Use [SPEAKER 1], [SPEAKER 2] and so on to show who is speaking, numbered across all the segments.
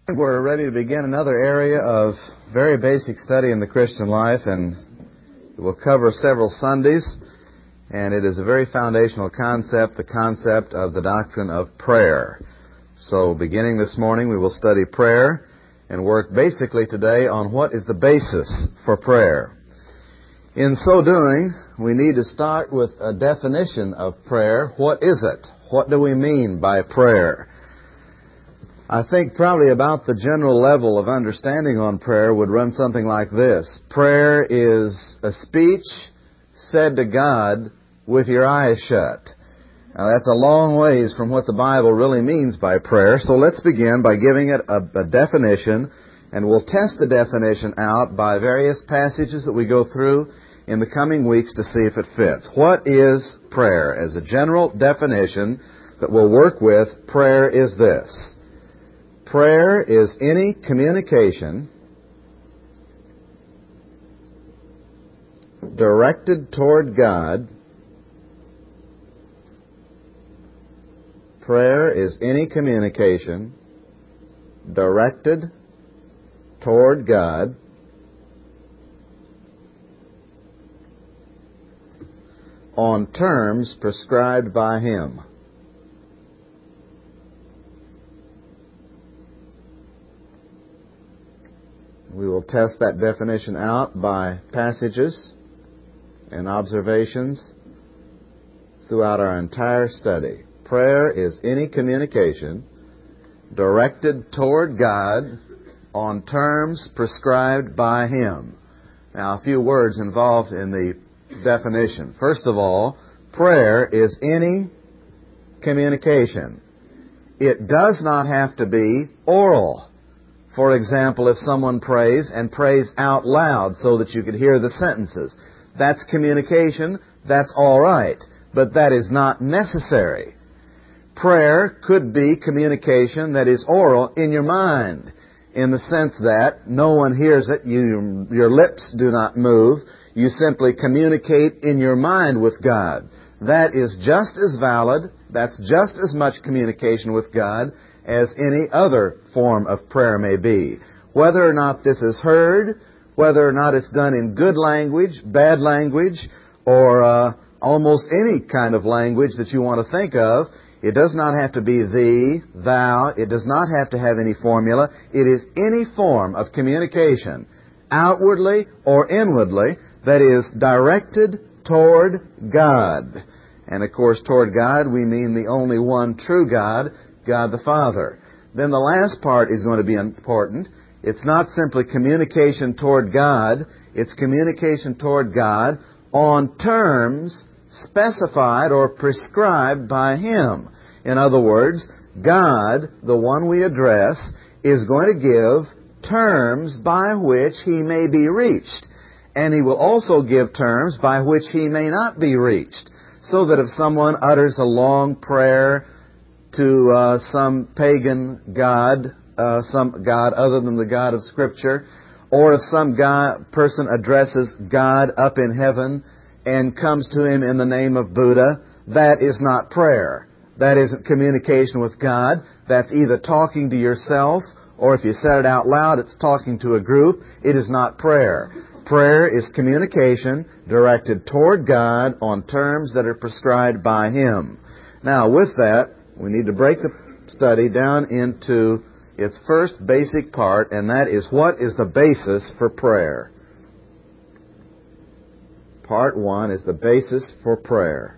[SPEAKER 1] We're ready to begin another area of very basic study in the Christian life, and it will cover several Sundays, and it is a very foundational concept, the concept of the doctrine of prayer. So beginning this morning, we will study prayer and work basically today on what is the basis for prayer. In so doing, we need to start with a definition of prayer. What is it? What do we mean by prayer? I think probably about the general level of understanding on prayer would run something like this. Prayer is a speech said to God with your eyes shut. Now that's a long ways from what the Bible really means by prayer, so let's begin by giving it a definition, and we'll test the definition out by various passages that we go through in the coming weeks to see if it fits. What is prayer? As a general definition that we'll work with, prayer is this. Prayer is any communication directed toward God. Prayer is any communication directed toward God on terms prescribed by Him. We will test that definition out by passages and observations throughout our entire study. Prayer is any communication directed toward God on terms prescribed by Him. Now, a few words involved in the definition. First of all, prayer is any communication. It does not have to be oral. For example, if someone prays and prays out loud so that you could hear the sentences, that's communication, that's all right, but that is not necessary. Prayer could be communication that is oral in your mind, in the sense that no one hears it, your lips do not move, you simply communicate in your mind with God. That is just as valid, that's just as much communication with God as any other form of prayer may be. Whether or not this is heard, whether or not it's done in good language, bad language, or almost any kind of language that you want to think of, it does not have to be thee, thou, it does not have to have any formula. It is any form of communication, outwardly or inwardly, that is directed toward God. And of course, toward God, we mean the only one true God, God the Father. Then the last part is going to be important. It's not simply communication toward God. It's communication toward God on terms specified or prescribed by Him. In other words, God, the one we address, is going to give terms by which He may be reached. And He will also give terms by which He may not be reached. So that if someone utters a long prayer to some pagan god, some god other than the God of Scripture, or if some person addresses God up in heaven and comes to Him in the name of Buddha, that is not prayer. That isn't communication with God. That's either talking to yourself, or if you said it out loud, it's talking to a group. It is not prayer. Prayer is communication directed toward God on terms that are prescribed by Him. Now, with that, we need to break the study down into its first basic part, and that is, what is the basis for prayer? Part 1 is the basis for prayer.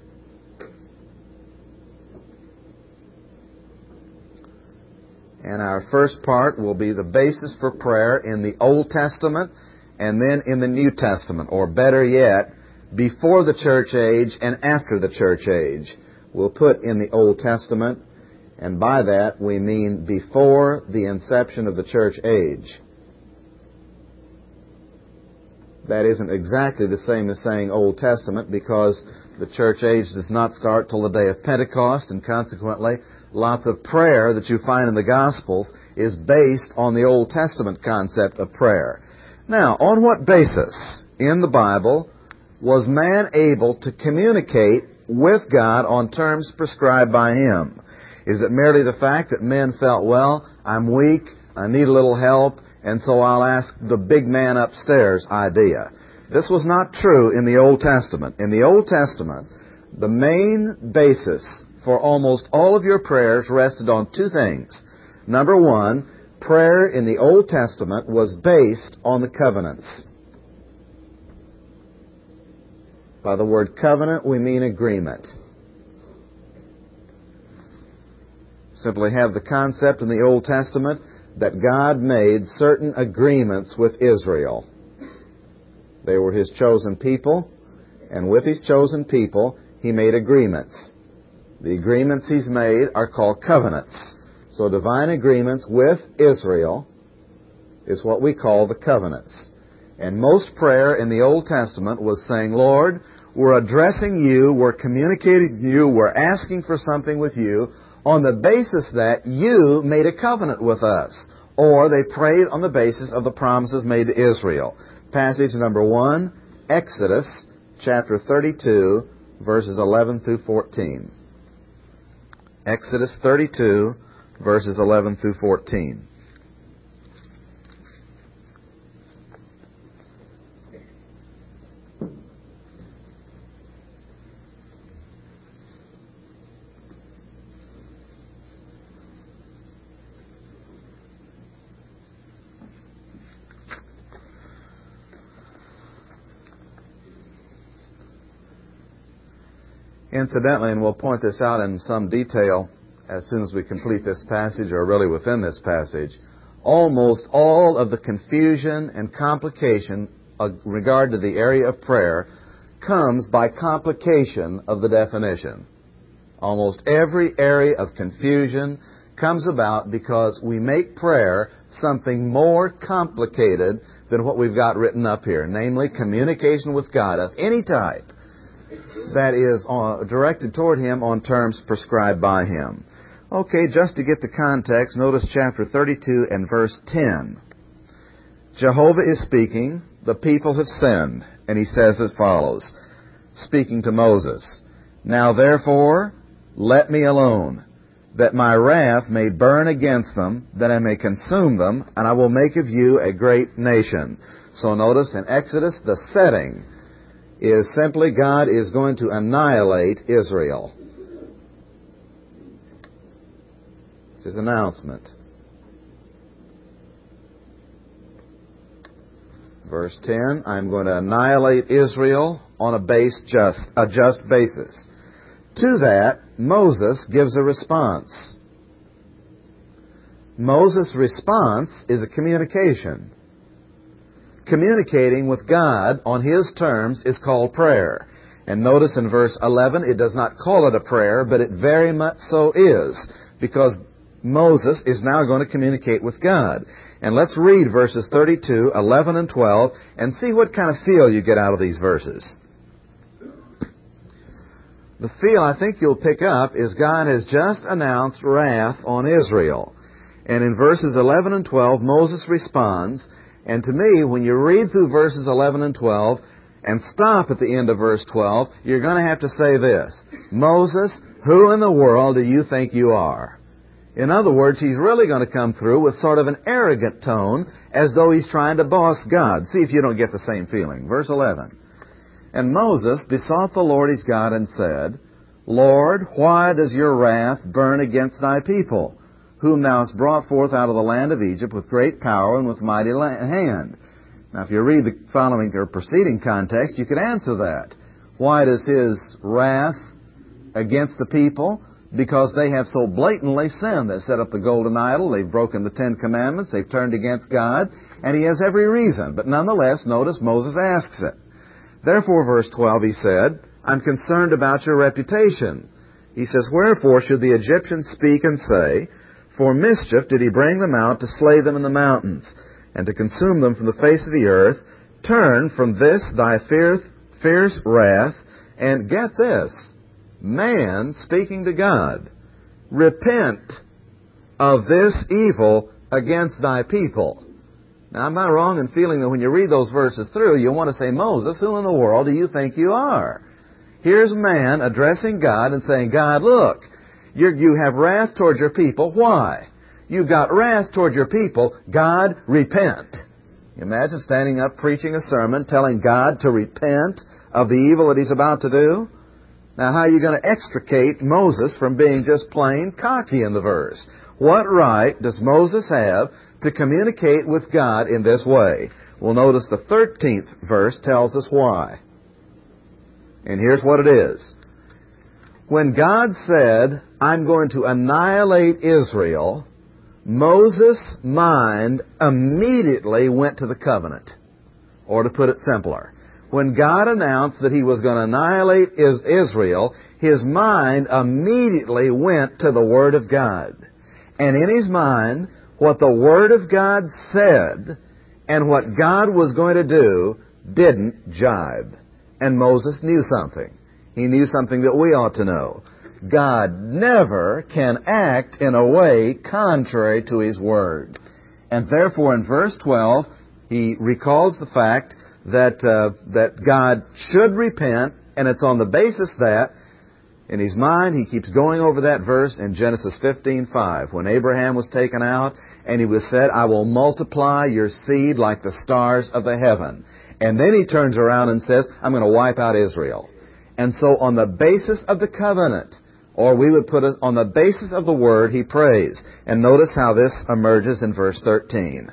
[SPEAKER 1] And our first part will be the basis for prayer in the Old Testament and then in the New Testament, or better yet, before the church age and after the church age. We'll put in the Old Testament, and by that we mean before the inception of the church age. That isn't exactly the same as saying Old Testament, because the church age does not start till the day of Pentecost, and consequently lots of prayer that you find in the Gospels is based on the Old Testament concept of prayer. Now, on what basis in the Bible was man able to communicate with God on terms prescribed by Him? Is it merely the fact that men felt, well, I'm weak, I need a little help, and so I'll ask the big man upstairs idea. This was not true in the Old Testament. In the Old Testament, the main basis for almost all of your prayers rested on two things. Number one, prayer in the Old Testament was based on the covenants. By the word covenant, we mean agreement. Simply have the concept in the Old Testament that God made certain agreements with Israel. They were His chosen people, and with His chosen people, He made agreements. The agreements He's made are called covenants. So divine agreements with Israel is what we call the covenants. And most prayer in the Old Testament was saying, Lord, we're addressing You, we're communicating to You, we're asking for something with You on the basis that You made a covenant with us. Or they prayed on the basis of the promises made to Israel. Passage number 1, Exodus chapter 32, verses 11 through 14. Exodus 32, verses 11 through 14. Incidentally, and we'll point this out in some detail as soon as we complete this passage, or really within this passage, almost all of the confusion and complication in regard to the area of prayer comes by complication of the definition. Almost every area of confusion comes about because we make prayer something more complicated than what we've got written up here, namely communication with God of any type that is directed toward Him on terms prescribed by Him. Okay, just to get the context, notice chapter 32 and verse 10. Jehovah is speaking, the people have sinned, and He says as follows, speaking to Moses, Now therefore, let me alone, that my wrath may burn against them, that I may consume them, and I will make of you a great nation. So notice in Exodus, the setting is simply God is going to annihilate Israel. It's His announcement. Verse 10, I'm going to annihilate Israel on a just basis. To that, Moses gives a response. Moses' response is a communication. Communicating with God on His terms is called prayer. And notice in verse 11, it does not call it a prayer, but it very much so is, because Moses is now going to communicate with God. And let's read verses 32, 11, and 12, and see what kind of feel you get out of these verses. The feel I think you'll pick up is God has just announced wrath on Israel. And in verses 11 and 12, Moses responds. And to me, when you read through verses 11 and 12 and stop at the end of verse 12, you're going to have to say this, Moses, who in the world do you think you are? In other words, he's really going to come through with sort of an arrogant tone, as though he's trying to boss God. See if you don't get the same feeling. Verse 11. And Moses besought the Lord his God and said, Lord, why does your wrath burn against thy people, whom thou hast brought forth out of the land of Egypt with great power and with mighty hand? Now, if you read the following or preceding context, you could answer that. Why does His wrath against the people? Because they have so blatantly sinned. They've set up the golden idol, they've broken the Ten Commandments, they've turned against God, and He has every reason. But nonetheless, notice Moses asks it. Therefore, verse 12, he said, I'm concerned about your reputation. He says, Wherefore should the Egyptians speak and say, For mischief did he bring them out to slay them in the mountains, and to consume them from the face of the earth? Turn from this thy fierce wrath, and get this, man speaking to God, repent of this evil against thy people. Now, I'm not wrong in feeling that when you read those verses through, you want to say, Moses, who in the world do you think you are? Here's man addressing God and saying, God, look, you have wrath towards your people. Why? You've got wrath toward your people. God, repent. You imagine standing up preaching a sermon telling God to repent of the evil that He's about to do? Now, how are you going to extricate Moses from being just plain cocky in the verse? What right does Moses have to communicate with God in this way? Well, notice the 13th verse tells us why. And here's what it is. When God said, I'm going to annihilate Israel, Moses' mind immediately went to the covenant. Or to put it simpler, when God announced that He was going to annihilate Israel, his mind immediately went to the Word of God. And in his mind, what the Word of God said and what God was going to do didn't jibe. And Moses knew something. He knew something that we ought to know. God never can act in a way contrary to His Word. And therefore, in verse 12, he recalls the fact that God should repent, and it's on the basis that, in his mind, he keeps going over that verse in Genesis 15:5, when Abraham was taken out, and he was said, I will multiply your seed like the stars of the heaven. And then he turns around and says, I'm going to wipe out Israel. And so on the basis of the covenant, or we would put it on the basis of the Word, he prays. And notice how this emerges in verse 13.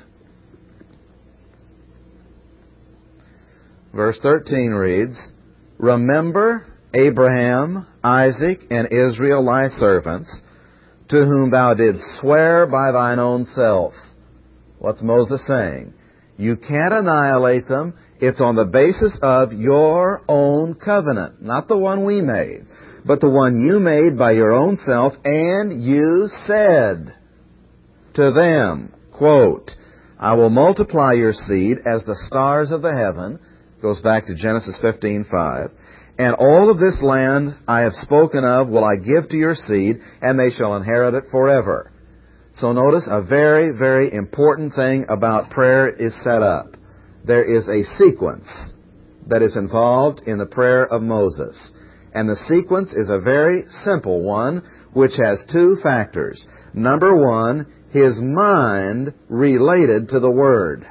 [SPEAKER 1] Verse 13 reads, Remember Abraham, Isaac, and Israel thy servants, to whom thou didst swear by thine own self. What's Moses saying? You can't annihilate them. It's on the basis of your own covenant, not the one we made, but the one you made by your own self, and you said to them, quote, I will multiply your seed as the stars of the heaven. Goes back to Genesis 15:5. And all of this land I have spoken of will I give to your seed, and they shall inherit it forever. So notice a very, very important thing about prayer is set up. There is a sequence that is involved in the prayer of Moses. And the sequence is a very simple one, which has two factors. Number one, his mind related to the Word.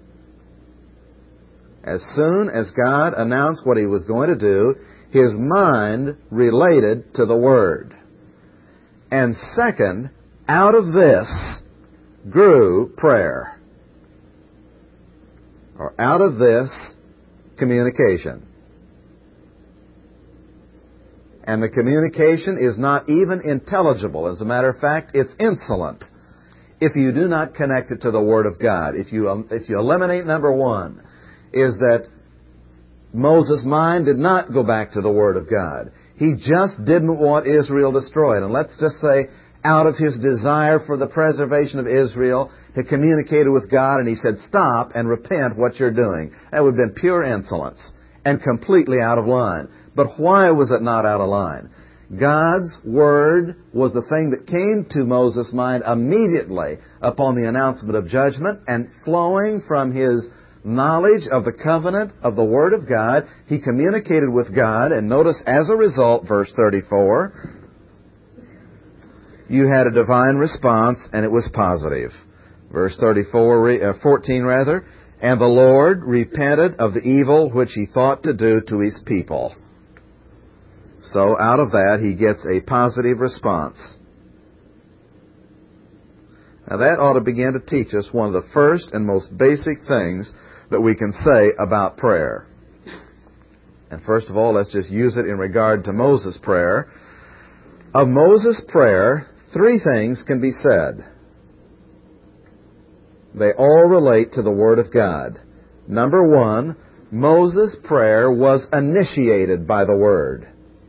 [SPEAKER 1] As soon as God announced what He was going to do, his mind related to the Word. And second, out of this grew prayer. Or out of this, communication. And the communication is not even intelligible. As a matter of fact, it's insolent if you do not connect it to the Word of God. If you eliminate number one, is that Moses' mind did not go back to the Word of God. He just didn't want Israel destroyed. And let's just say, out of his desire for the preservation of Israel, he communicated with God and he said, stop and repent what you're doing. That would have been pure insolence and completely out of line. But why was it not out of line? God's Word was the thing that came to Moses' mind immediately upon the announcement of judgment, and flowing from his knowledge of the covenant of the Word of God, he communicated with God, and notice as a result, verse 34, you had a divine response, and it was positive. Verse 14 rather, and the Lord repented of the evil which He thought to do to His people. So out of that, he gets a positive response. Now that ought to begin to teach us one of the first and most basic things that we can say about prayer. And first of all, let's just use it in regard to Moses' prayer. Of Moses' prayer, three things can be said. They all relate to the Word of God. Number one, Moses' prayer was initiated by the Word.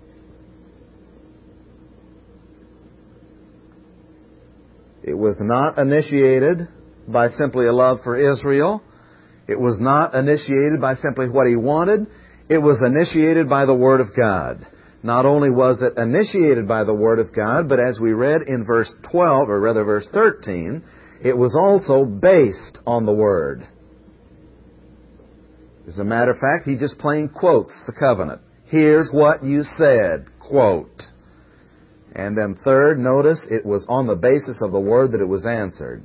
[SPEAKER 1] It was not initiated by simply a love for Israel. It was not initiated by simply what he wanted. It was initiated by the Word of God. Not only was it initiated by the Word of God, but as we read in verse 12, or rather verse 13, it was also based on the Word. As a matter of fact, he just plain quotes the covenant. Here's what you said, quote. And then third, notice it was on the basis of the Word that it was answered.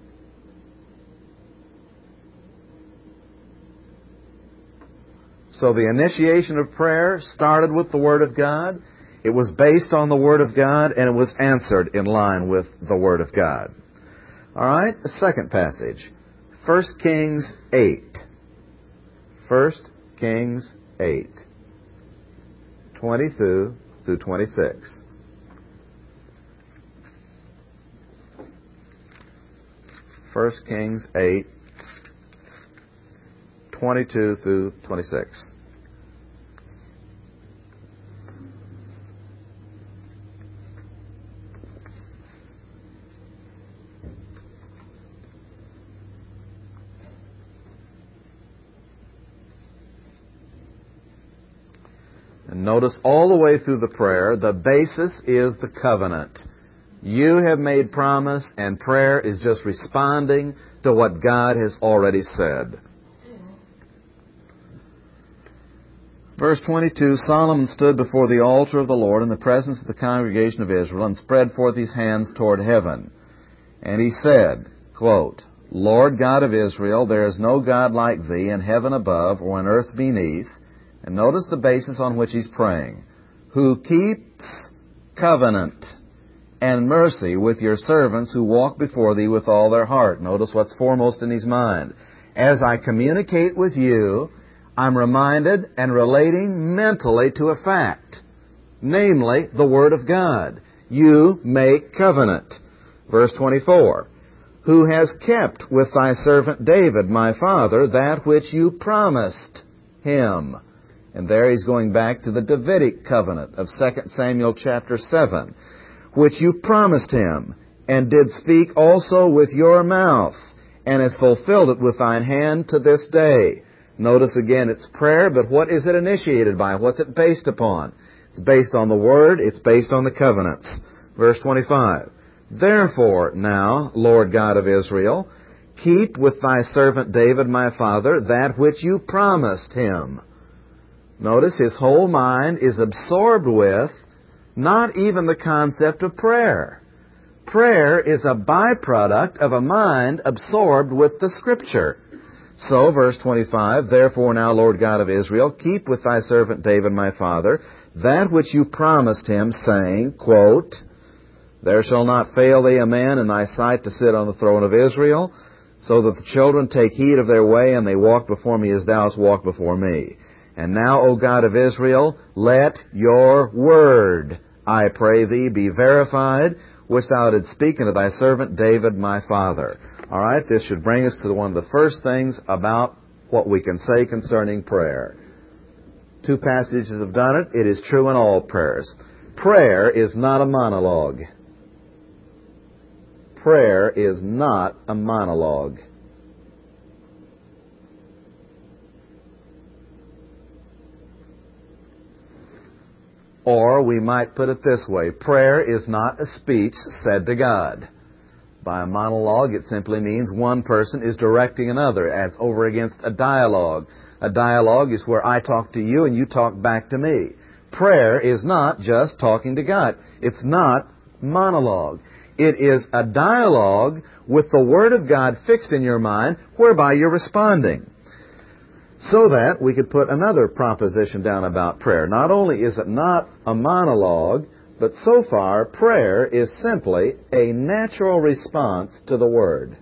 [SPEAKER 1] So the initiation of prayer started with the Word of God. It was based on the Word of God, and it was answered in line with the Word of God. All right, the second passage. 1 Kings 8. 1 Kings 8. 22 through 26. First Kings 8, 22 through 26. And notice all the way through the prayer, the basis is the covenant. You have made promise, and prayer is just responding to what God has already said. Verse 22, Solomon stood before the altar of the Lord in the presence of the congregation of Israel and spread forth his hands toward heaven. And he said, quote, Lord God of Israel, there is no God like thee in heaven above or in earth beneath. And notice the basis on which he's praying. Who keeps covenant and mercy with your servants who walk before thee with all their heart. Notice what's foremost in his mind. As I communicate with you, I'm reminded and relating mentally to a fact, namely the Word of God. You make covenant. Verse 24, who has kept with thy servant David, my father, that which you promised him. And there he's going back to the Davidic covenant of 2 Samuel chapter 7, which you promised him, and did speak also with your mouth, and has fulfilled it with thine hand to this day. Notice again, it's prayer, but what is it initiated by? What's it based upon? It's based on the Word, it's based on the covenants. Verse 25, therefore now, Lord God of Israel, keep with thy servant David my father that which you promised him. Notice his whole mind is absorbed with not even the concept of prayer. Prayer is a byproduct of a mind absorbed with the Scripture. So, verse 25, therefore now, Lord God of Israel, keep with thy servant David my father that which you promised him, saying, quote, there shall not fail thee a man in thy sight to sit on the throne of Israel, so that the children take heed of their way, and they walk before me as thou hast walked before me. And now, O God of Israel, let your word, I pray thee, be verified, which thou didst speak unto thy servant David my father. All right, this should bring us to one of the first things about what we can say concerning prayer. Two passages have done it. It is true in all prayers. Prayer is not a monologue. Prayer is not a monologue. Or we might put it this way, prayer is not a speech said to God. By a monologue, it simply means one person is directing another. It's over against a dialogue. A dialogue is where I talk to you and you talk back to me. Prayer is not just talking to God. It's not monologue. It is a dialogue with the Word of God fixed in your mind, whereby you're responding. So that we could put another proposition down about prayer. Not only is it not a monologue, but so far prayer is simply a natural response to the Word.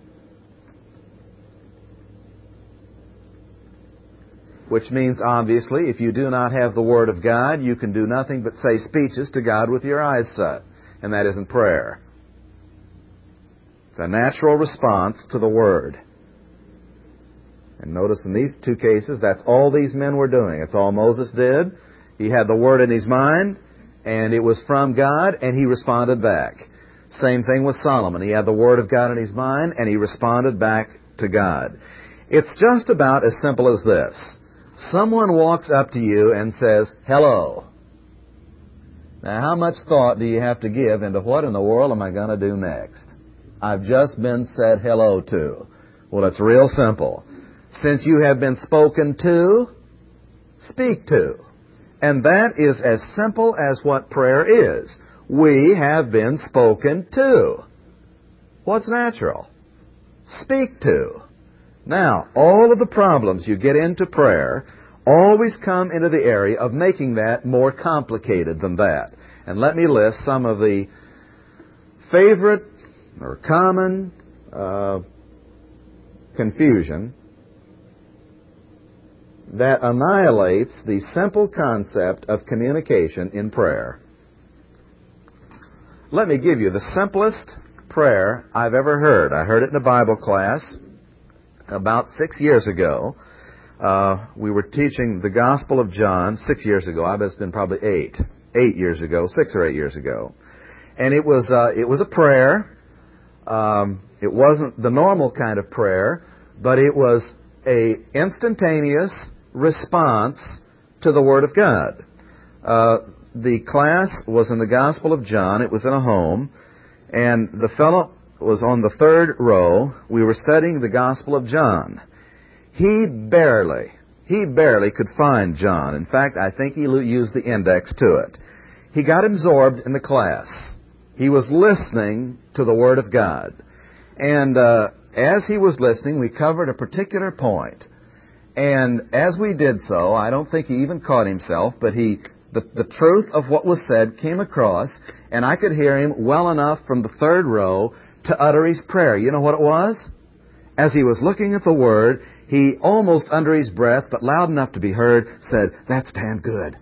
[SPEAKER 1] Which means, obviously, if you do not have the Word of God, you can do nothing but say speeches to God with your eyes shut. And that isn't prayer. It's a natural response to the Word. And notice in these two cases, that's all these men were doing. It's all Moses did. He had the Word in his mind, and it was from God, and he responded back. Same thing with Solomon. He had the Word of God in his mind, and he responded back to God. It's just about as simple as this. Someone walks up to you and says, hello. Now, how much thought do you have to give into what in the world am I going to do next? I've just been said hello to. Well, it's real simple. Since you have been spoken to, speak to. And that is as simple as what prayer is. We have been spoken to. What's natural? Speak to. Now, all of the problems you get into prayer always come into the area of making that more complicated than that. And let me list some of the favorite or common confusion that annihilates the simple concept of communication in prayer. Let me give you the simplest prayer I've ever heard. I heard it in a Bible class about 6 years ago. We were teaching the Gospel of John 6 years ago. I bet it's been probably 8 years ago, 6 or 8 years ago. And it was a prayer. It wasn't the normal kind of prayer, but it was a instantaneous response to the Word of God. The class was in the Gospel of John. It was in a home, and the fellow was on the third row. We were studying the Gospel of John. He barely could find John. In fact, I think he used the index to it. He got absorbed in the class. He was listening to the Word of God. And as he was listening, we covered a particular point. And as we did so, I don't think he even caught himself, but the truth of what was said came across, and I could hear him well enough from the third row to utter his prayer. You know what it was? As he was looking at the Word, he almost under his breath, but loud enough to be heard, said, "That's damn good."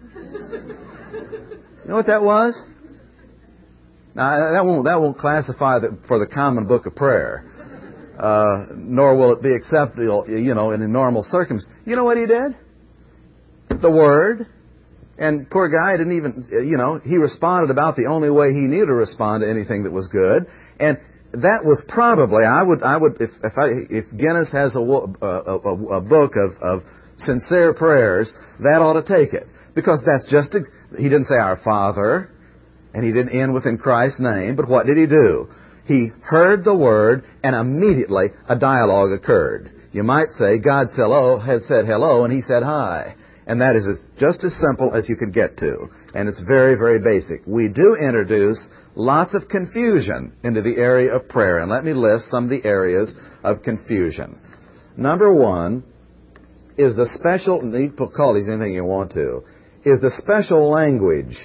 [SPEAKER 1] You know what that was? Now, that won't classify for the common book of prayer, nor will it be acceptable, in a normal circumstance. You know what he did? The Word. And poor guy didn't even, he responded about the only way he knew to respond to anything that was good. And that was probably, if Guinness has a book of sincere prayers, that ought to take it. Because that's just, he didn't say our Father, and he didn't end with in Christ's name, but what did he do? He heard the Word, and immediately a dialogue occurred. You might say, God had said hello, and he said hi. And that is just as simple as you could get to. And it's very, very basic. We do introduce lots of confusion into the area of prayer. And let me list some of the areas of confusion. Number one is the special, you can call these anything you want to, is the special language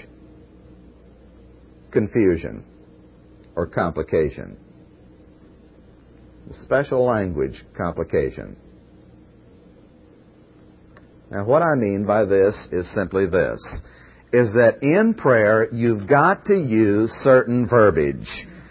[SPEAKER 1] confusion or complication. The special language complication. Now, what I mean by this is simply this, is that in prayer, you've got to use certain verbiage.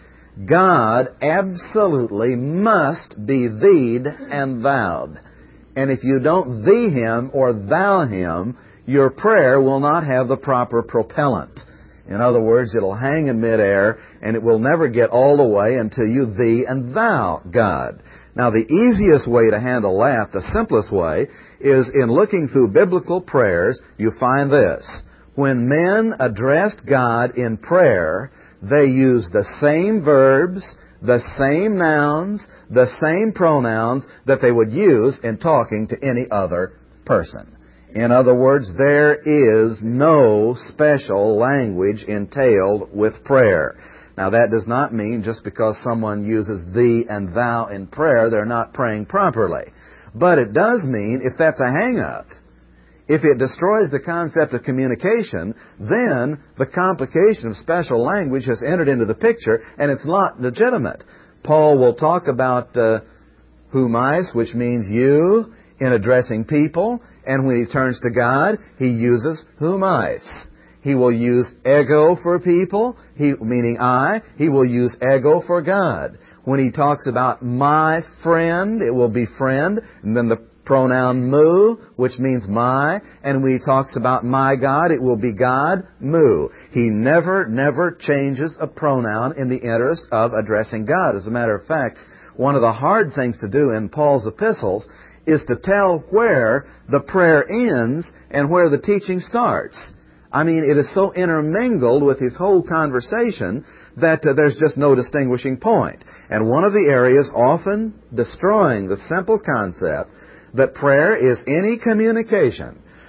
[SPEAKER 1] God absolutely must be thee'd and thou'd. And if you don't thee Him or thou Him, your prayer will not have the proper propellant. In other words, it'll hang in midair, and it will never get all the way until you thee and thou God. Now, the easiest way to handle that, the simplest way, is in looking through biblical prayers, you find this. When men addressed God in prayer, they used the same verbs, the same nouns, the same pronouns that they would use in talking to any other person. In other words, there is no special language entailed with prayer. Now, that does not mean just because someone uses thee and thou in prayer, they're not praying properly. But it does mean, if that's a hang-up, if it destroys the concept of communication, then the complication of special language has entered into the picture, and it's not legitimate. Paul will talk about whomais, which means you, in addressing people, and when he turns to God, he uses whomais. He will use ego for people, meaning I. He will use ego for God. When he talks about my friend, it will be friend, and then the pronoun mu, which means my. And when he talks about my God, it will be God, mu. He never changes a pronoun in the interest of addressing God. As a matter of fact, one of the hard things to do in Paul's epistles is to tell where the prayer ends and where the teaching starts. I mean, it is so intermingled with his whole conversation that there's just no distinguishing point. And one of the areas often destroying the simple concept that prayer is any communication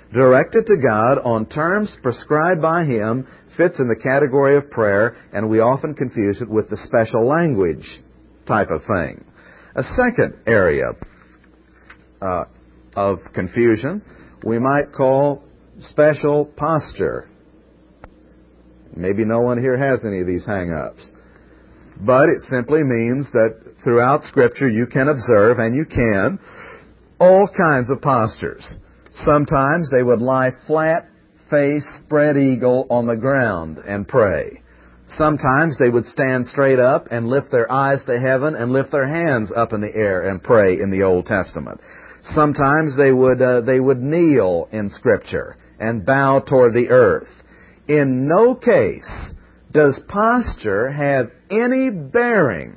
[SPEAKER 1] directed to God on terms prescribed by Him, fits in the category of prayer, and we often confuse it with the special language type of thing. A second area of confusion we might call special posture. Maybe no one here has any of these hang-ups. But it simply means that throughout Scripture you can observe, and you can, all kinds of postures. Sometimes they would lie flat, face, spread eagle on the ground and pray. Sometimes they would stand straight up and lift their eyes to heaven and lift their hands up in the air and pray in the Old Testament. Sometimes they would kneel in Scripture and bow toward the earth. In no case does posture have any bearing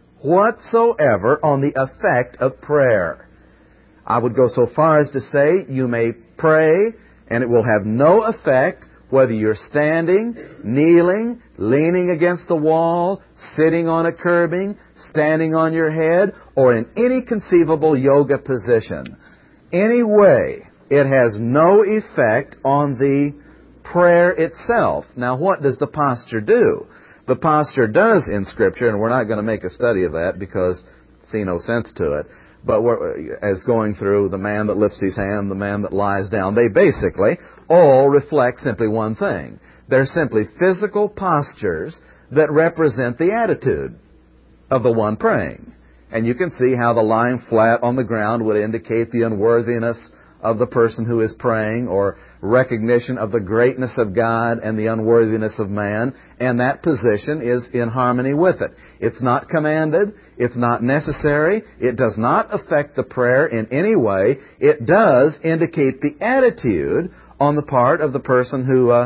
[SPEAKER 1] whatsoever on the effect of prayer. I would go so far as to say you may pray and it will have no effect whether you're standing, kneeling, leaning against the wall, sitting on a curbing, standing on your head, or in any conceivable yoga position. Anyway, it has no effect on the prayer itself. Now, what does the posture do? The posture does in Scripture, and we're not going to make a study of that because I see no sense to it, but as going through the man that lifts his hand, the man that lies down, they basically all reflect simply one thing. They're simply physical postures that represent the attitude of the one praying. And you can see how the lying flat on the ground would indicate the unworthiness of the person who is praying, or recognition of the greatness of God and the unworthiness of man, and that position is in harmony with it. It's not commanded, it's not necessary, it does not affect the prayer in any way. It does indicate the attitude on the part of the person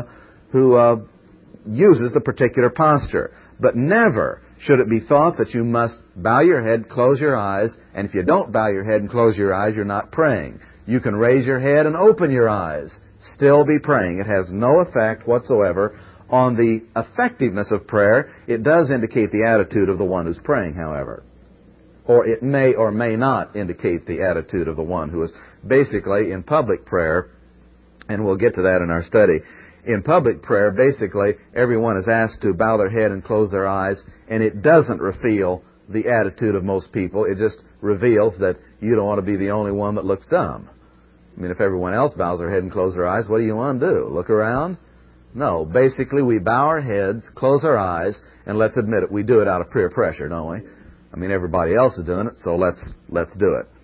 [SPEAKER 1] who uses the particular posture. But never should it be thought that you must bow your head, close your eyes, and if you don't bow your head and close your eyes, you're not praying. You can raise your head and open your eyes, still be praying. It has no effect whatsoever on the effectiveness of prayer. It does indicate the attitude of the one who's praying, however. Or it may or may not indicate the attitude of the one who is basically in public prayer, and we'll get to that in our study. In public prayer, basically, everyone is asked to bow their head and close their eyes, and it doesn't reveal the attitude of most people. It just reveals that you don't want to be the only one that looks dumb. I mean, if everyone else bows their head and closes their eyes, what do you want to do? Look around? No. Basically, we bow our heads, close our eyes, and let's admit it, we do it out of peer pressure, don't we? I mean, everybody else is doing it, so let's do it.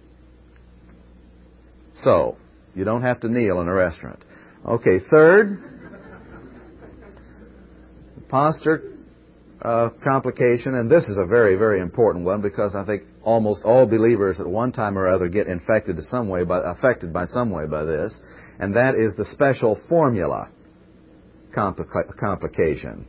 [SPEAKER 1] So, you don't have to kneel in a restaurant. Okay, third, posture complication, and this is a very, very important one because I think almost all believers at one time or other get affected by some way by this, and that is the special formula complication.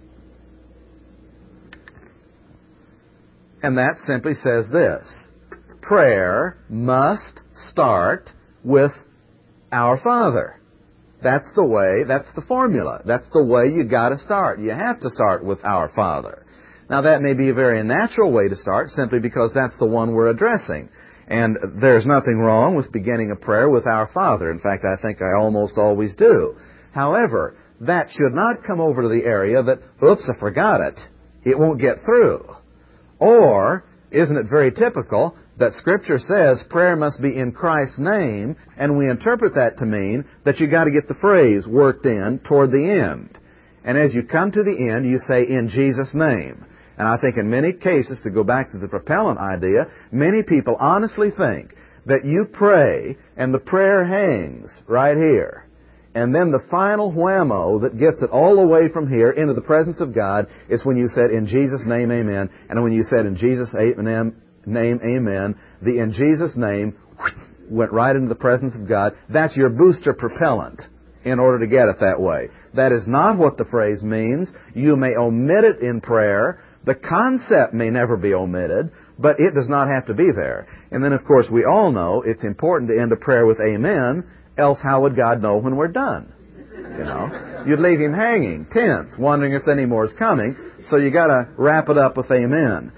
[SPEAKER 1] And that simply says this: prayer must start with Our Father. That's the way, that's the formula. That's the way you got to start. You have to start with Our Father. Now, that may be a very natural way to start simply because that's the one we're addressing. And there's nothing wrong with beginning a prayer with Our Father. In fact, I think I almost always do. However, that should not come over to the area that, oops, I forgot it. It won't get through. Or, isn't it very typical that Scripture says prayer must be in Christ's name, and we interpret that to mean that you got to get the phrase worked in toward the end. And as you come to the end, you say, in Jesus' name. And I think in many cases, to go back to the propellant idea, many people honestly think that you pray and the prayer hangs right here. And then the final whammo that gets it all the way from here into the presence of God is when you said, in Jesus' name, amen. And when you said, in Jesus' name, amen, the in Jesus' name went right into the presence of God. That's your booster propellant in order to get it that way. That is not what the phrase means. You may omit it in prayer. The concept may never be omitted, but it does not have to be there. And then, of course, we all know it's important to end a prayer with amen, else how would God know when we're done? You know, you'd leave Him hanging, tense, wondering if any more is coming, so you got to wrap it up with amen.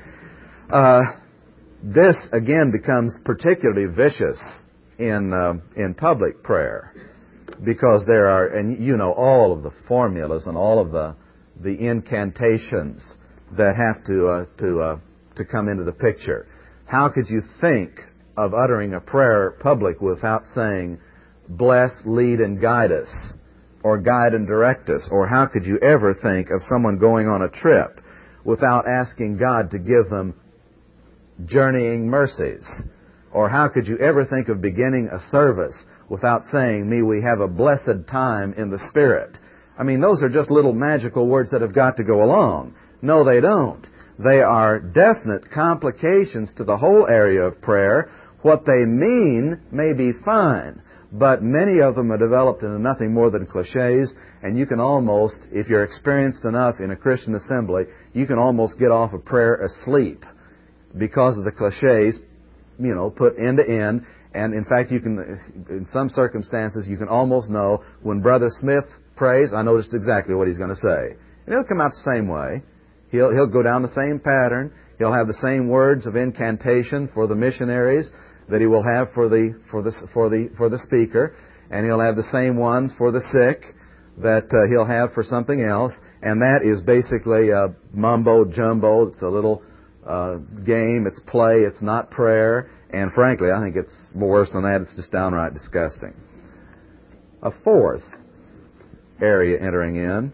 [SPEAKER 1] This, again, becomes particularly vicious in public prayer. because there are, and you know all of the formulas and all of the incantations that have to come into the picture. How could you think of uttering a prayer public without saying, bless, lead, and guide us, or guide and direct us? Or how could you ever think of someone going on a trip without asking God to give them journeying mercies? Or how could you ever think of beginning a service without saying, may we have a blessed time in the Spirit? I mean, those are just little magical words that have got to go along. No, they don't. They are definite complications to the whole area of prayer. What they mean may be fine, but many of them are developed into nothing more than cliches, and you can almost, if you're experienced enough in a Christian assembly, you can almost get off of prayer asleep because of the cliches, you know, put end to end. And in fact, you can, in some circumstances, you can almost know when Brother Smith prays, I noticed exactly what he's going to say. And it'll come out the same way. He'll go down the same pattern. He'll have the same words of incantation for the missionaries that he will have for the speaker, and he'll have the same ones for the sick that he'll have for something else, and that is basically mumbo jumbo. It's a little game. It's play. It's not prayer. And frankly, I think it's worse than that. It's just downright disgusting. A fourth area entering in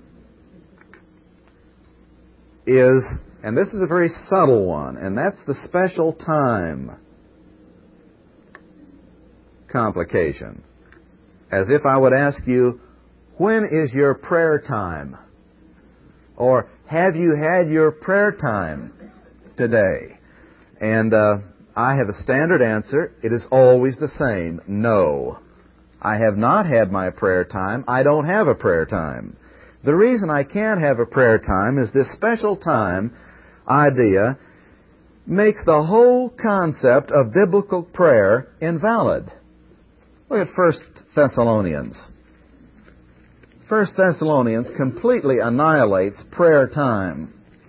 [SPEAKER 1] is, and this is a very subtle one, and that's the special time complication. As if I would ask you, when is your prayer time? Or have you had your prayer time today? And I have a standard answer. It is always the same. No. I have not had my prayer time. I don't have a prayer time. The reason I can't have a prayer time is this special time idea makes the whole concept of biblical prayer invalid. Look at 1 Thessalonians. 1 Thessalonians completely annihilates prayer time.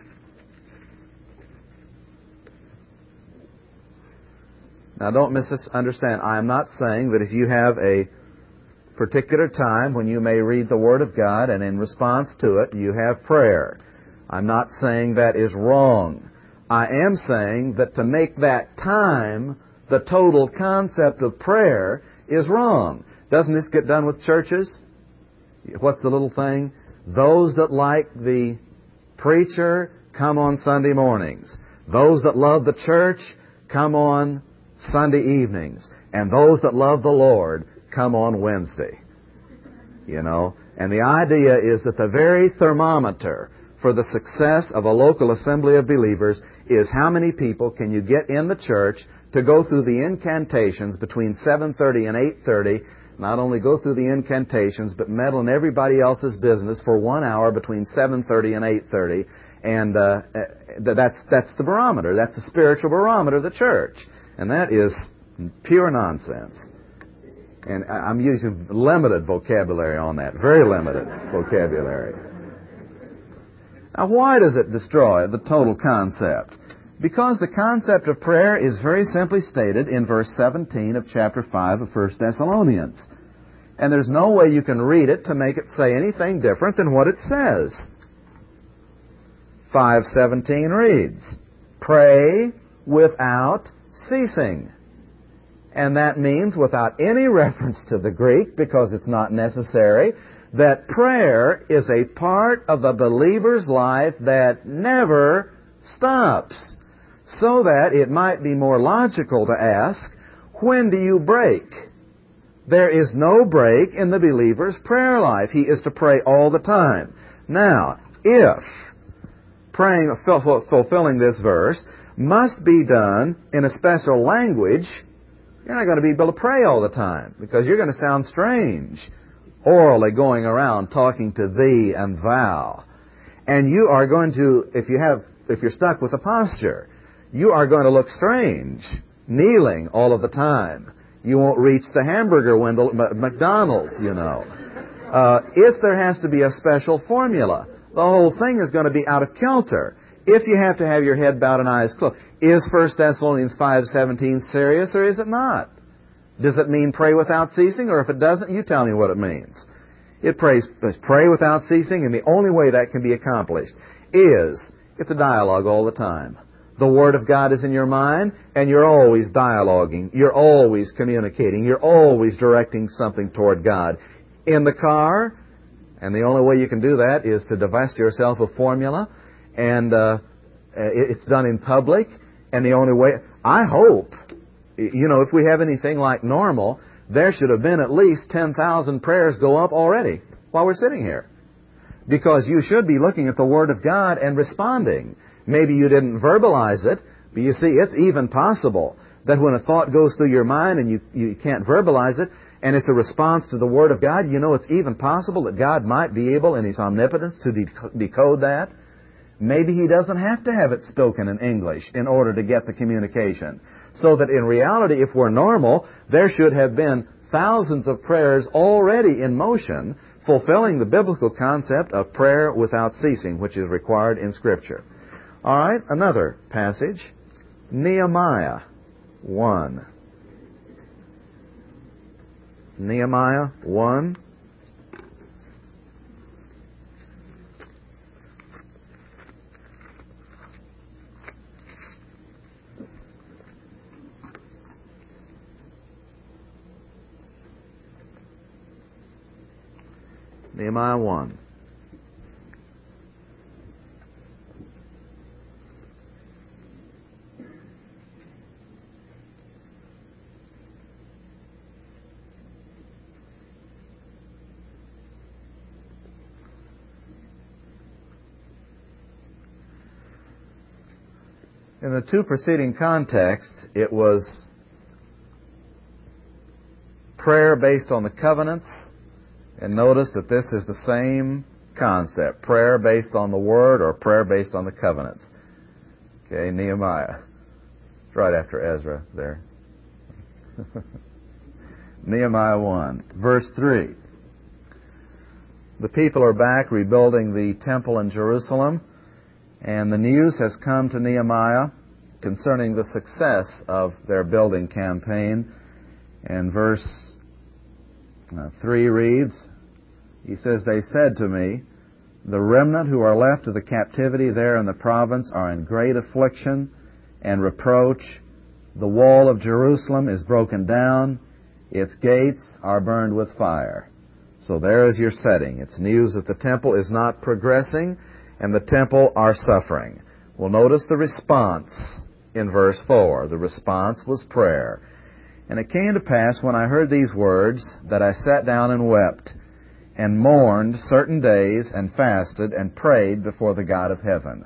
[SPEAKER 1] Now, don't misunderstand. I am not saying that if you have a particular time when you may read the Word of God and in response to it you have prayer. I'm not saying that is wrong. I am saying that to make that time the total concept of prayer is wrong. Doesn't this get done with churches? What's the little thing? Those that like the preacher come on Sunday mornings. Those that love the church come on Sunday evenings. And those that love the Lord come on Wednesday. You know? And the idea is that the very thermometer for the success of a local assembly of believers is how many people can you get in the church to go through the incantations between 7:30 and 8:30, not only go through the incantations, but meddle in everybody else's business for 1 hour between 7:30 and 8:30. And that's the barometer. That's the spiritual barometer of the church. And that is pure nonsense. And I'm using limited vocabulary on that, very limited vocabulary. Now, why does it destroy the total concept? Because the concept of prayer is very simply stated in verse 17 of chapter 5 of 1 Thessalonians. And there's no way you can read it to make it say anything different than what it says. 5:17 reads, "Pray without ceasing." And that means, without any reference to the Greek, because it's not necessary, that prayer is a part of the believer's life that never stops. So that it might be more logical to ask, when do you break? There is no break in the believer's prayer life. He is to pray all the time. Now, if praying, fulfilling this verse must be done in a special language, you're not going to be able to pray all the time, because you're going to sound strange, orally going around talking to thee and thou. And you are going to, if you're stuck with a posture, you are going to look strange, kneeling all of the time. You won't reach the hamburger window at McDonald's, you know. If there has to be a special formula, the whole thing is going to be out of kilter. If you have to have your head bowed and eyes closed. Is 1 Thessalonians 5:17 serious, or is it not? Does it mean pray without ceasing? Or if it doesn't, you tell me what it means. It prays, pray without ceasing, and the only way that can be accomplished is, it's a dialogue all the time. The Word of God is in your mind, and you're always dialoguing. You're always communicating. You're always directing something toward God. In the car, and the only way you can do that is to divest yourself of formula, and it's done in public, and the only way, I hope, if we have anything like normal, there should have been at least 10,000 prayers go up already while we're sitting here. Because you should be looking at the Word of God and responding. Maybe you didn't verbalize it, but you see, it's even possible that when a thought goes through your mind and you can't verbalize it, and it's a response to the Word of God, it's even possible that God might be able, in His omnipotence, to decode that. Maybe He doesn't have to have it spoken in English in order to get the communication. So that in reality, if we're normal, there should have been thousands of prayers already in motion, fulfilling the biblical concept of prayer without ceasing, which is required in Scripture. All right, another passage, Nehemiah 1. Nehemiah 1. Nehemiah 1. In the two preceding contexts, it was prayer based on the covenants, and notice that this is the same concept, prayer based on the Word or prayer based on the covenants. Okay, Nehemiah. It's right after Ezra there. Nehemiah 1, verse 3. The people are back rebuilding the temple in Jerusalem, and the news has come to Nehemiah concerning the success of their building campaign. And verse 3 reads, he says, "They said to me, the remnant who are left of the captivity there in the province are in great affliction and reproach. The wall of Jerusalem is broken down. Its gates are burned with fire." So there is your setting. It's news that the temple is not progressing and the temple are suffering. Well, notice the response in verse 4. The response was prayer. "And it came to pass when I heard these words that I sat down and wept and mourned certain days and fasted and prayed before the God of heaven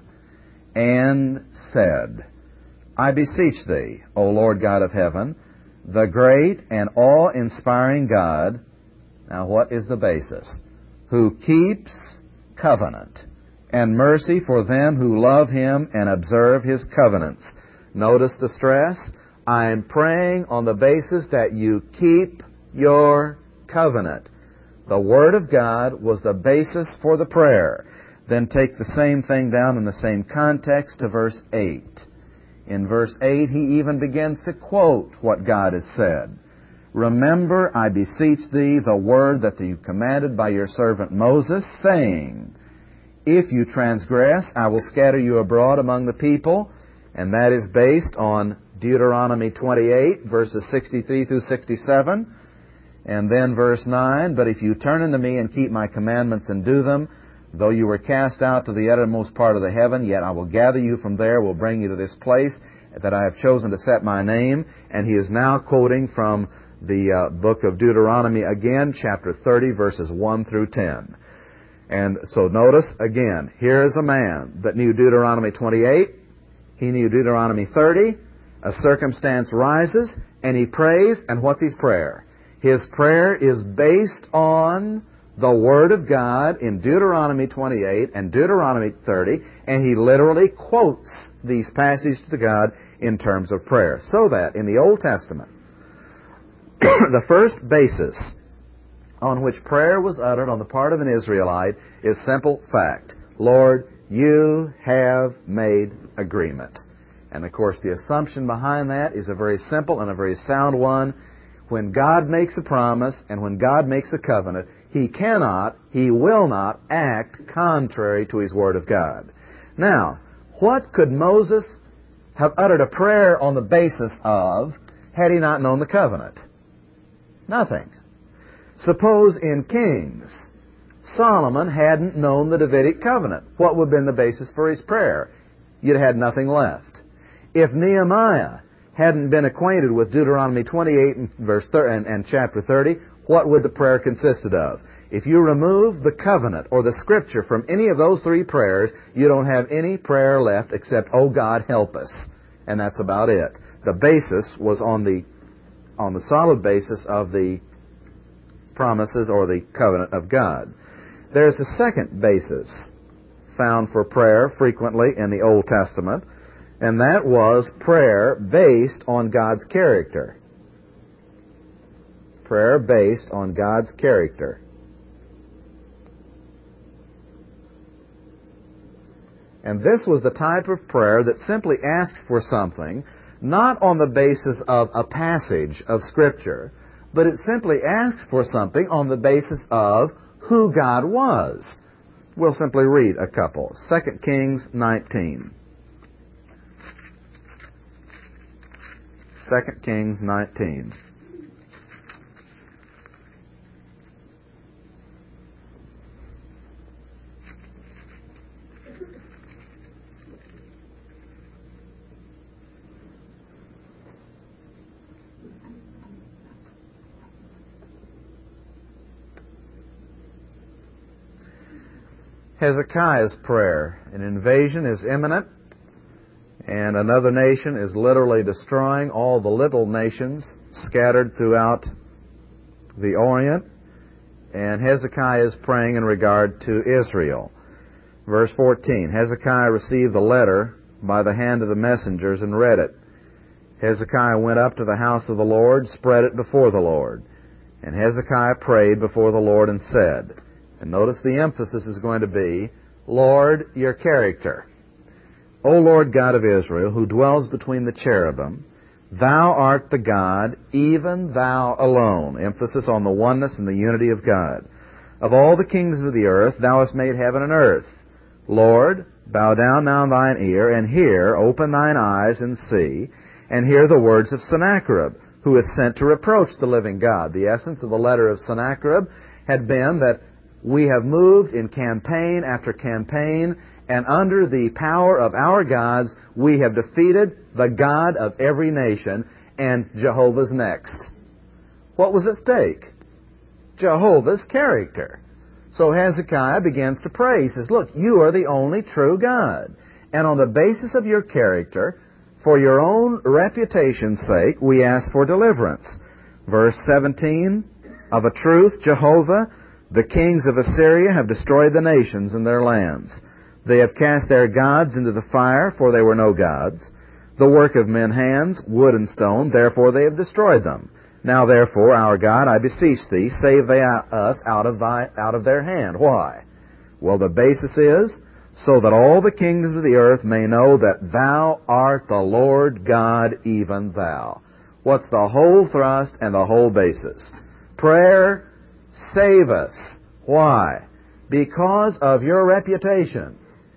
[SPEAKER 1] and said, I beseech thee, O Lord God of heaven, the great and awe-inspiring God," now what is the basis? "who keeps covenant and mercy for them who love Him and observe His covenants." Notice the stress. I am praying on the basis that you keep your covenant. The Word of God was the basis for the prayer. Then take the same thing down in the same context to verse 8. In verse 8, he even begins to quote what God has said. "Remember, I beseech thee, the word that you commanded by your servant Moses, saying, If you transgress, I will scatter you abroad among the people." And that is based on Deuteronomy 28, verses 63 through 67. And then verse 9, "But if you turn unto me and keep my commandments and do them, though you were cast out to the uttermost part of the heaven, yet I will gather you from there, will bring you to this place that I have chosen to set my name." And he is now quoting from the book of Deuteronomy again, chapter 30, verses 1 through 10. And so notice, again, here is a man that knew Deuteronomy 28. He knew Deuteronomy 30. A circumstance rises, and he prays, and what's his prayer? His prayer is based on the Word of God in Deuteronomy 28 and Deuteronomy 30, and he literally quotes these passages to God in terms of prayer. So that in the Old Testament, the first basis on which prayer was uttered on the part of an Israelite is simple fact. Lord, you have made agreement. And of course the assumption behind that is a very simple and a very sound one. When God makes a promise and when God makes a covenant, He cannot, He will not act contrary to His Word of God. Now, what could Moses have uttered a prayer on the basis of had he not known the covenant? Nothing. Suppose in Kings, Solomon hadn't known the Davidic covenant. What would have been the basis for his prayer? You'd have had nothing left. If Nehemiah hadn't been acquainted with Deuteronomy 28 and chapter 30, what would the prayer consisted of? If you remove the covenant or the scripture from any of those three prayers, you don't have any prayer left except, "Oh God, help us." And that's about it. The basis was on the solid basis of the promises or the covenant of God. There's a second basis found for prayer frequently in the Old Testament, and that was prayer based on God's character. Prayer based on God's character. And this was the type of prayer that simply asks for something, not on the basis of a passage of Scripture, but it simply asks for something on the basis of who God was. We'll simply read a couple. 2 Kings 19. 2 Kings 19. Hezekiah's prayer. An invasion is imminent, and another nation is literally destroying all the little nations scattered throughout the Orient, and Hezekiah is praying in regard to Israel. Verse 14, Hezekiah received the letter by the hand of the messengers and read it. Hezekiah went up to the house of the Lord, spread it before the Lord. And Hezekiah prayed before the Lord and said, and notice the emphasis is going to be, Lord, your character. O Lord God of Israel, who dwells between the cherubim, Thou art the God, even Thou alone. Emphasis on the oneness and the unity of God. Of all the kingdoms of the earth, Thou hast made heaven and earth. Lord, bow down now thine ear, and hear, open thine eyes, and see, and hear the words of Sennacherib, who is sent to reproach the living God. The essence of the letter of Sennacherib had been that we have moved in campaign after campaign, and under the power of our gods, we have defeated the God of every nation, and Jehovah's next. What was at stake? Jehovah's character. So Hezekiah begins to pray. He says, look, you are the only true God. And on the basis of your character, for your own reputation's sake, we ask for deliverance. Verse 17, of a truth, Jehovah, the kings of Assyria have destroyed the nations and their lands. They have cast their gods into the fire, for they were no gods. The work of men's hands, wood and stone, therefore they have destroyed them. Now therefore, our God, I beseech Thee, save us out of their hand. Why? Well, the basis is, so that all the kingdoms of the earth may know that Thou art the Lord God, even Thou. What's the whole thrust and the whole basis? Prayer, save us. Why? Because of your reputation.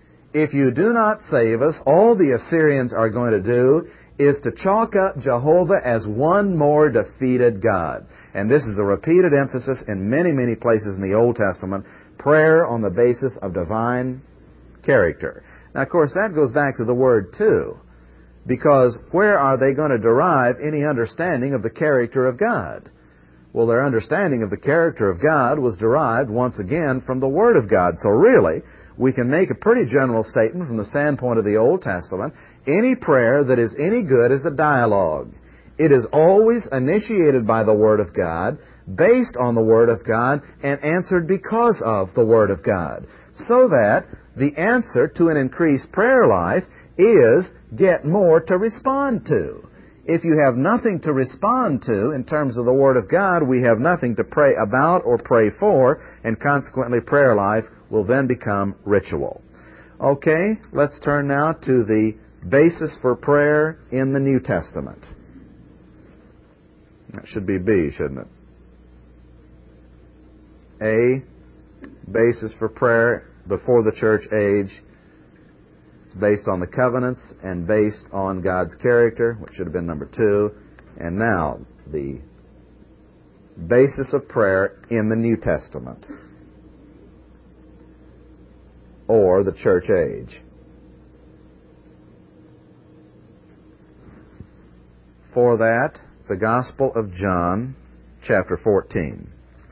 [SPEAKER 1] If you do not save us, all the Assyrians are going to do is to chalk up Jehovah as one more defeated God. And this is a repeated emphasis in many, many places in the Old Testament, prayer on the basis of divine character. Now, of course, that goes back to the word too, because where are they going to derive any understanding of the character of God? Well, their understanding of the character of God was derived, once again, from the Word of God. So really, we can make a pretty general statement from the standpoint of the Old Testament. Any prayer that is any good is a dialogue. It is always initiated by the Word of God, based on the Word of God, and answered because of the Word of God. So that the answer to an increased prayer life is get more to respond to. If you have nothing to respond to in terms of the Word of God, we have nothing to pray about or pray for, and consequently prayer life will then become ritual. Okay, let's turn now to the basis for prayer in the New Testament. That should be B, shouldn't it? A, basis for prayer before the church age. It's based on the covenants and based on God's character, which should have been number 2. And now, the basis of prayer in the New Testament, or the church age. For that, the Gospel of John, chapter 14.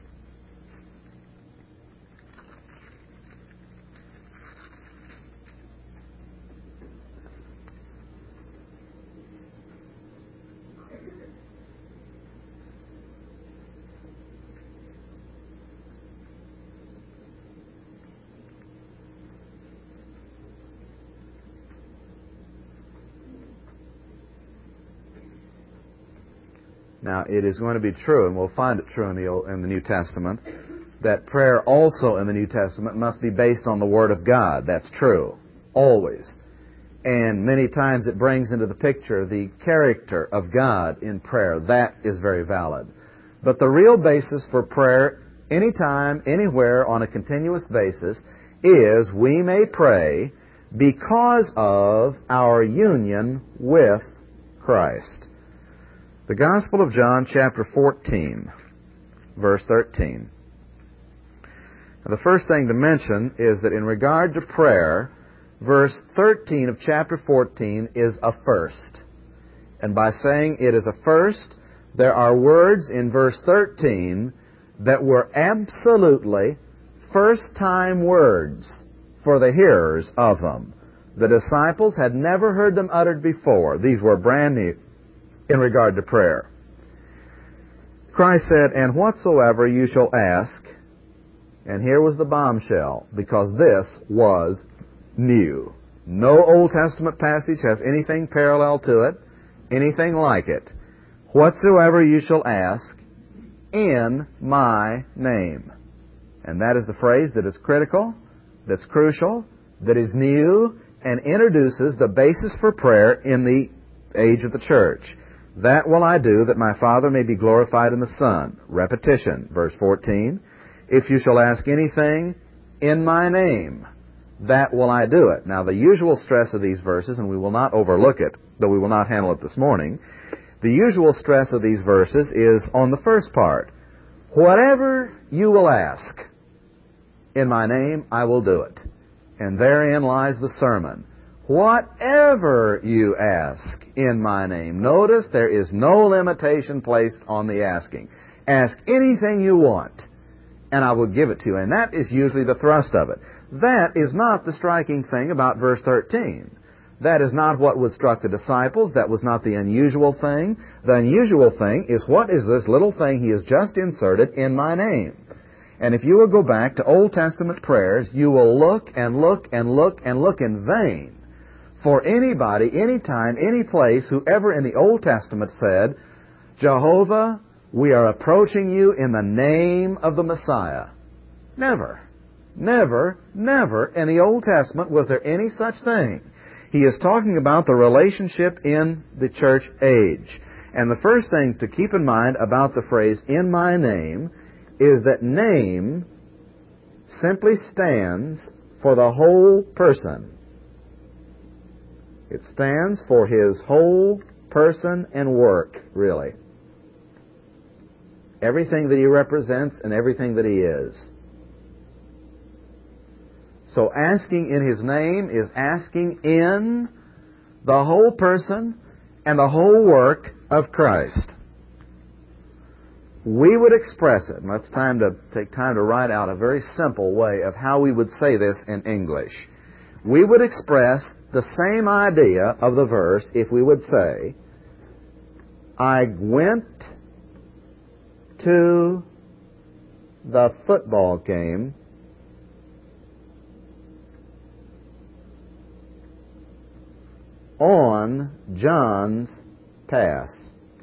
[SPEAKER 1] Now, it is going to be true, and we'll find it true in the New Testament, that prayer also in the New Testament must be based on the Word of God. That's true, always. And many times it brings into the picture the character of God in prayer. That is very valid. But the real basis for prayer, anytime, anywhere, on a continuous basis, is we may pray because of our union with Christ. The Gospel of John, chapter 14, verse 13. Now, the first thing to mention is that in regard to prayer, verse 13 of chapter 14 is a first. And by saying it is a first, there are words in verse 13 that were absolutely first-time words for the hearers of them. The disciples had never heard them uttered before. These were brand new in regard to prayer. Christ said, "And whatsoever you shall ask," and here was the bombshell, because this was new. No Old Testament passage has anything parallel to it, anything like it. "Whatsoever you shall ask in my name." And that is the phrase that is critical, that's crucial, that is new, and introduces the basis for prayer in the age of the church. "That will I do, that my Father may be glorified in the Son." Repetition, verse 14. "If you shall ask anything in my name, that will I do it." Now, the usual stress of these verses, and we will not overlook it, though we will not handle it this morning, the usual stress of these verses is on the first part. Whatever you will ask in my name, I will do it. And therein lies the sermon. Whatever you ask in my name. Notice there is no limitation placed on the asking. Ask anything you want, and I will give it to you. And that is usually the thrust of it. That is not the striking thing about verse 13. That is not what would struck the disciples. That was not the unusual thing. The unusual thing is, what is this little thing he has just inserted in my name? And if you will go back to Old Testament prayers, you will look and look and look and look in vain for anybody, anytime, any place, whoever in the Old Testament said, "Jehovah, we are approaching you in the name of the Messiah." Never, never, never in the Old Testament was there any such thing. He is talking about the relationship in the church age. And the first thing to keep in mind about the phrase, "in my name," is that name simply stands for the whole person. It stands for His whole person and work, really. Everything that He represents and everything that He is. So asking in His name is asking in the whole person and the whole work of Christ. We would express it, and let's take time to write out a very simple way of how we would say this in English. We would express the same idea of the verse if we would say, "I went to the football game on John's pass."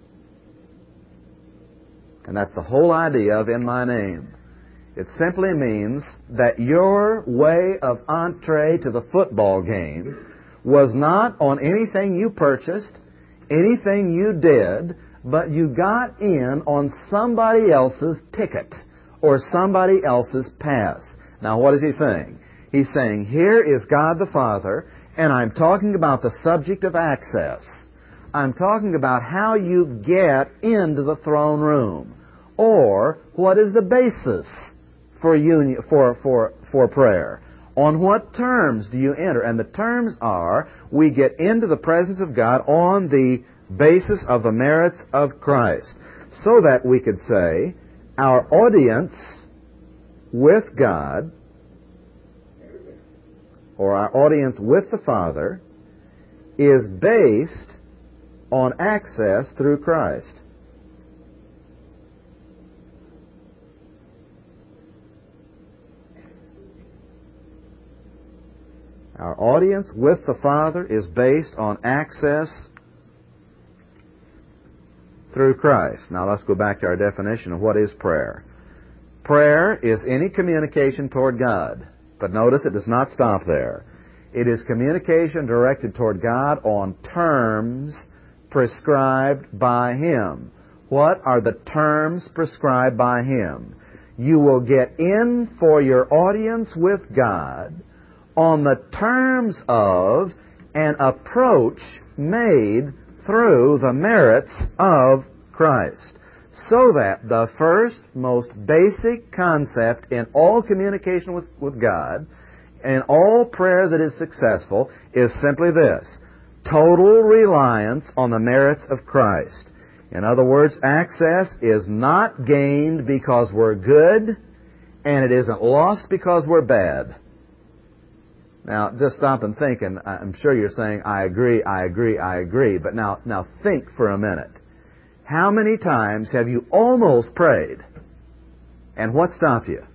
[SPEAKER 1] And that's the whole idea of "in my name." It simply means that your way of entree to the football game was not on anything you purchased, anything you did, but you got in on somebody else's ticket or somebody else's pass. Now, what is he saying? He's saying, here is God the Father, and I'm talking about the subject of access. I'm talking about how you get into the throne room, or what is the basis for union, for prayer. On what terms do you enter? And the terms are, we get into the presence of God on the basis of the merits of Christ, so that we could say our audience with God, or our audience with the Father, is based on access through Christ. Our audience with the Father is based on access through Christ. Now let's go back to our definition of what is prayer. Prayer is any communication toward God. But notice it does not stop there. It is communication directed toward God on terms prescribed by Him. What are the terms prescribed by Him? You will get in for your audience with God on the terms of an approach made through the merits of Christ. So that the first, most basic concept in all communication with God, and all prayer that is successful, is simply this: total reliance on the merits of Christ. In other words, access is not gained because we're good, and it isn't lost because we're bad. Now, just stop and think, and I'm sure you're saying, I agree, I agree, I agree. But now think for a minute. How many times have you almost prayed, and what stopped you?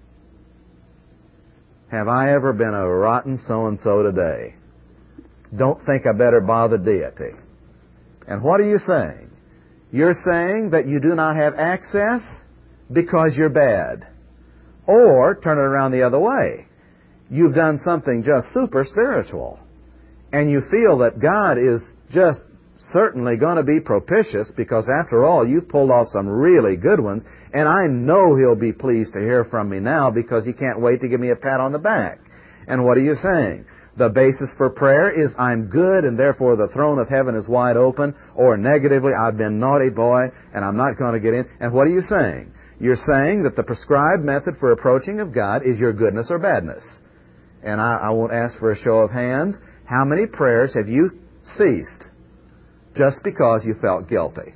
[SPEAKER 1] Have I ever been a rotten so-and-so today? Don't think I better bother deity. And what are you saying? You're saying that you do not have access because you're bad. Or, turn it around the other way. You've done something just super spiritual, and you feel that God is just certainly going to be propitious because, after all, you've pulled off some really good ones, and I know He'll be pleased to hear from me now because He can't wait to give me a pat on the back. And what are you saying? The basis for prayer is I'm good, and therefore the throne of heaven is wide open, or negatively, I've been naughty boy, and I'm not going to get in. And what are you saying? You're saying that the prescribed method for approaching of God is your goodness or badness. And I won't ask for a show of hands. How many prayers have you ceased just because you felt guilty?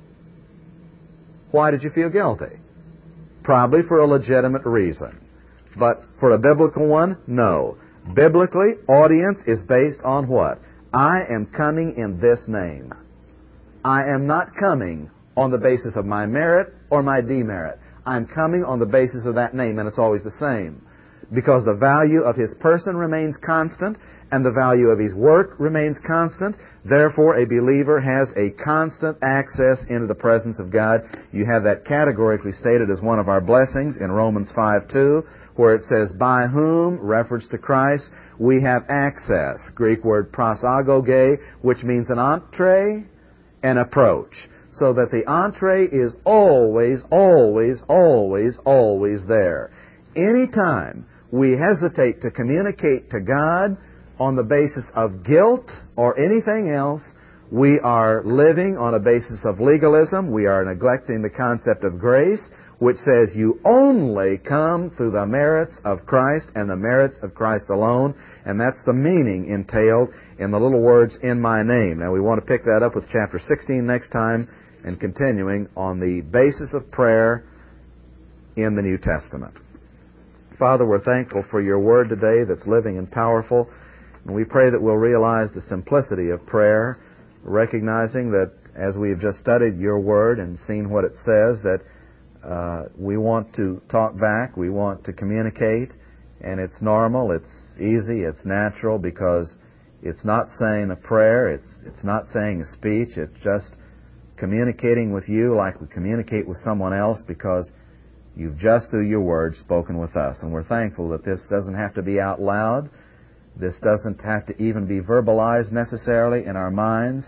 [SPEAKER 1] Why did you feel guilty? Probably for a legitimate reason. But for a biblical one, no. Biblically, audience is based on what? I am coming in this name. I am not coming on the basis of my merit or my demerit. I'm coming on the basis of that name, and it's always the same. Because the value of His person remains constant, and the value of His work remains constant. Therefore, a believer has a constant access into the presence of God. You have that categorically stated as one of our blessings in Romans 5:2, where it says, by whom, reference to Christ, we have access. Greek word prosagoge, which means an entree, an approach. So that the entree is always, always, always, always there. Anytime we hesitate to communicate to God on the basis of guilt or anything else, we are living on a basis of legalism. We are neglecting the concept of grace, which says you only come through the merits of Christ and the merits of Christ alone. And that's the meaning entailed in the little words, in my name. Now we want to pick that up with chapter 16 next time and continuing on the basis of prayer in the New Testament. Father, we're thankful for your word today that's living and powerful. And we pray that we'll realize the simplicity of prayer, recognizing that as we have just studied your word and seen what it says, that we want to talk back, we want to communicate, and it's normal, it's easy, it's natural, because it's not saying a prayer, it's not saying a speech, it's just communicating with you like we communicate with someone else, because you've just, through your word, spoken with us. And we're thankful that this doesn't have to be out loud. This doesn't have to even be verbalized necessarily in our minds.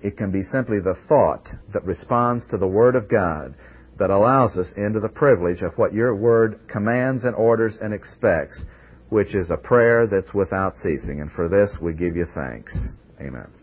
[SPEAKER 1] It can be simply the thought that responds to the Word of God that allows us into the privilege of what your Word commands and orders and expects, which is a prayer that's without ceasing. And for this we give you thanks. Amen.